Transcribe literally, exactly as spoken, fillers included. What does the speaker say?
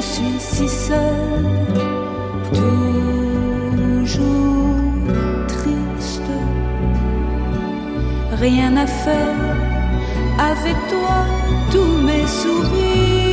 suis si seule, toujours triste. Rien à faire avec toi, tous mes sourires